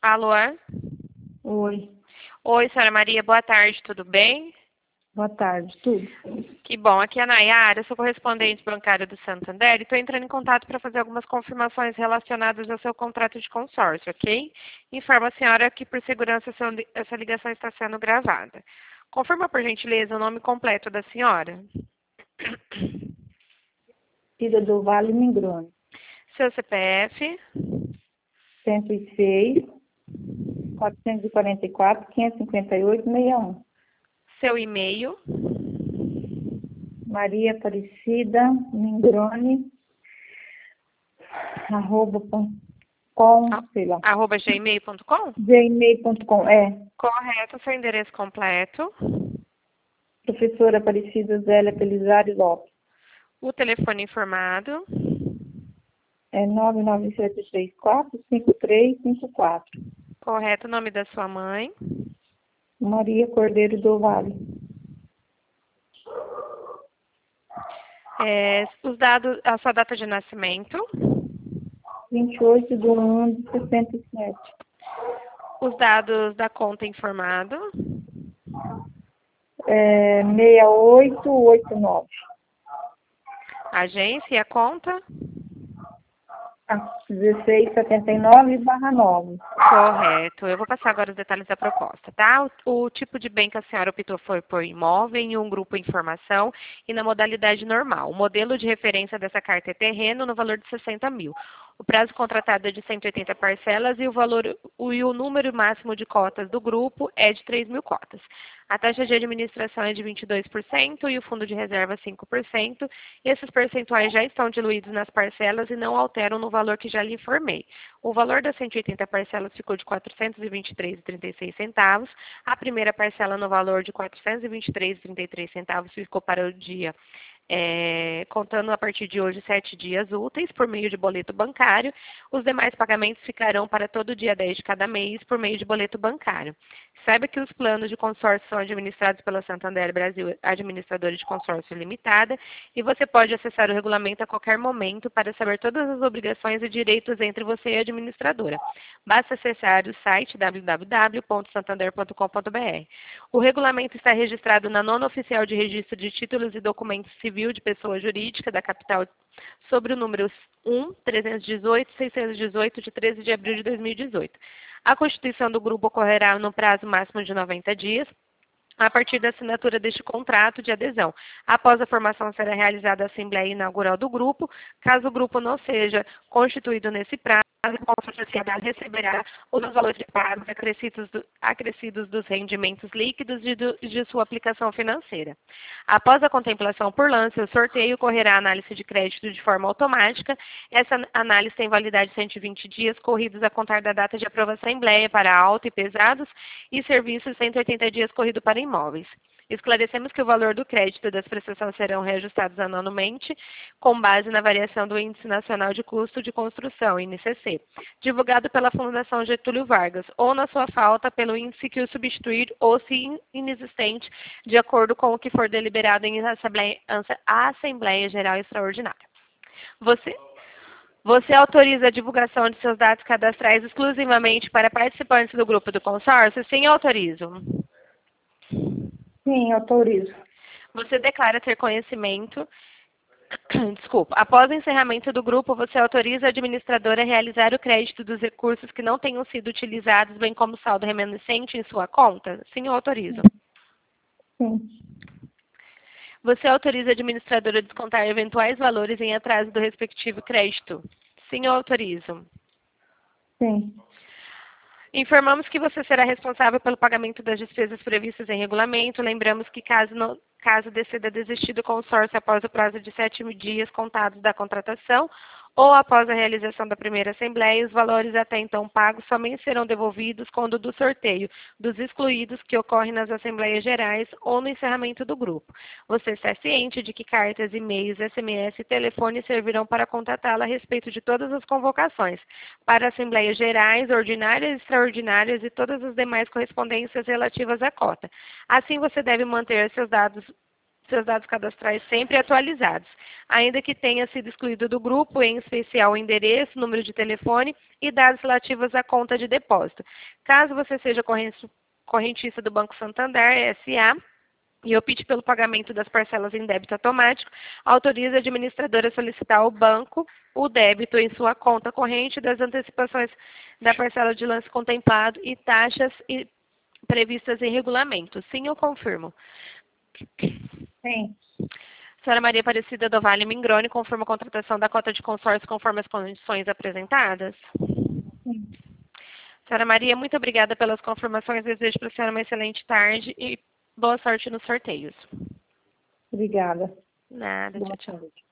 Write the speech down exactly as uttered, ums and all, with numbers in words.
Alô? Oi, Oi, senhora Maria, boa tarde, tudo bem? boa tarde, tudo. Que bom, aqui é a Nayara, sou correspondente bancária do Santander e estou entrando em contato para fazer algumas confirmações relacionadas ao seu contrato de consórcio, ok? Informo a senhora que, por segurança, essa li- essa ligação está sendo gravada. Confirma, por gentileza, o nome completo da senhora. Filha do Vale Mingrone, Seu C P F, cento e seis, quatrocentos e quarenta e quatro, quinhentos e cinquenta e oito, sessenta e um. seu e-mail, Maria Aparecida Mingrone, arroba pon- com, a- sei lá, arroba gmail ponto com? gmail ponto com. É, Correto, seu endereço completo. professora Aparecida Zélia Pelizari Lopes. O telefone informado. É nove nove sete três quatro, cinco três cinco quatro. Correto, o nome da sua mãe. Maria Cordeiro do Vale. É, os dados, a sua data de nascimento. vinte e oito de um de sessenta e sete. Os dados da conta informado. É, seis oito oito nove. Agência e a conta. dezesseis setenta e nove barra nove. Correto. Eu vou passar agora os detalhes da proposta, tá? O, o tipo de bem que a senhora optou foi por imóvel em um grupo informação e na modalidade normal. O modelo de referência dessa carta é terreno no valor de sessenta mil. O prazo contratado é de cento e oitenta parcelas e o valor o, e o número máximo de cotas do grupo é de três mil cotas. A taxa de administração é de vinte e dois por cento e o fundo de reserva cinco por cento. Esses percentuais já estão diluídos nas parcelas e não alteram no valor que já lhe informei. O valor das cento e oitenta parcelas ficou de quatrocentos e vinte e três reais e trinta e seis centavos. A primeira parcela no valor de quatrocentos e vinte e três reais e trinta e três centavos ficou para o dia, é, contando a partir de hoje sete dias úteis por meio de boleto bancário. Os demais pagamentos ficarão para todo dia dez de cada mês por meio de boleto bancário. Saiba que os planos de consórcio são administrados pela Santander Brasil Administradora de Consórcio Limitada e você pode acessar o regulamento a qualquer momento para saber todas as obrigações e direitos entre você e a administradora. Basta acessar o site w w w ponto santander ponto com ponto b r. O regulamento está registrado na nona oficial de registro de títulos e documentos civil de pessoa jurídica da capital sobre o número um, trezentos e dezoito, seiscentos e dezoito, de treze de abril de dois mil e dezoito. A constituição do grupo ocorrerá no prazo máximo de noventa dias, a partir da assinatura deste contrato de adesão. Após a formação, será realizada a Assembleia Inaugural do grupo. Caso o grupo não seja constituído nesse prazo, a sociedade receberá os valores de pagos acrescidos, do, acrescidos dos rendimentos líquidos de, do, de sua aplicação financeira. Após a contemplação por lance, o sorteio correrá a análise de crédito de forma automática. Essa análise tem validade de cento e vinte dias, corridos a contar da data de aprovação da Assembleia para auto e pesados, e serviços cento e oitenta dias corrido para imóveis. Esclarecemos que o valor do crédito e das prestações serão reajustados anualmente, com base na variação do Índice Nacional de Custo de Construção, I N C C, divulgado pela Fundação Getúlio Vargas, ou na sua falta, pelo índice que o substituir ou se inexistente, de acordo com o que for deliberado em Assembleia, Assembleia Geral Extraordinária. Você Você autoriza a divulgação de seus dados cadastrais exclusivamente para participantes do grupo do consórcio? Sim, autorizo. Sim, autorizo. Você declara ter conhecimento. Desculpa. Após o encerramento do grupo, você autoriza a administradora a realizar o crédito dos recursos que não tenham sido utilizados, bem como saldo remanescente em sua conta? Sim, eu autorizo. Sim, Você autoriza a administradora a descontar eventuais valores em atraso do respectivo crédito? Sim, eu autorizo. sim. Informamos que você será responsável pelo pagamento das despesas previstas em regulamento. Lembramos que caso, não, caso decida desistir do consórcio após o prazo de sete dias contados da contratação ou após a realização da primeira assembleia, os valores até então pagos somente serão devolvidos quando do sorteio dos excluídos que ocorre nas assembleias gerais ou no encerramento do grupo. Você está ciente de que cartas, e-mails, S M S e telefone servirão para contatá-la a respeito de todas as convocações para assembleias gerais, ordinárias, extraordinárias e todas as demais correspondências relativas à cota. Assim, você deve manter seus dados seus dados cadastrais sempre atualizados, ainda que tenha sido excluído do grupo, em especial o endereço, número de telefone e dados relativos à conta de depósito. Caso você seja correntista do Banco Santander, S A, e opte pelo pagamento das parcelas em débito automático, autoriza a administradora a solicitar ao banco o débito em sua conta corrente das antecipações da parcela de lance contemplado e taxas e previstas em regulamento. Sim, eu confirmo. Sim. Senhora Maria Aparecida do Vale Mingrone, confirma a contratação da cota de consórcio conforme as condições apresentadas? Sim. Senhora Maria, muito obrigada pelas confirmações. Desejo para a senhora uma excelente tarde e boa sorte nos sorteios. Obrigada. Nada, Boa tchau, tchau. tarde.